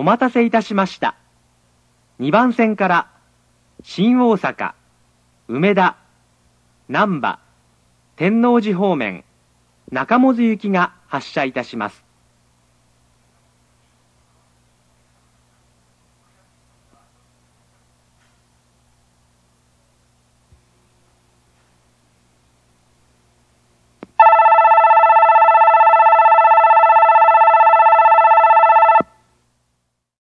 お待たせいたしました。2番線から新大阪、梅田、難波、天王寺方面、中百舌行きが発車いたします。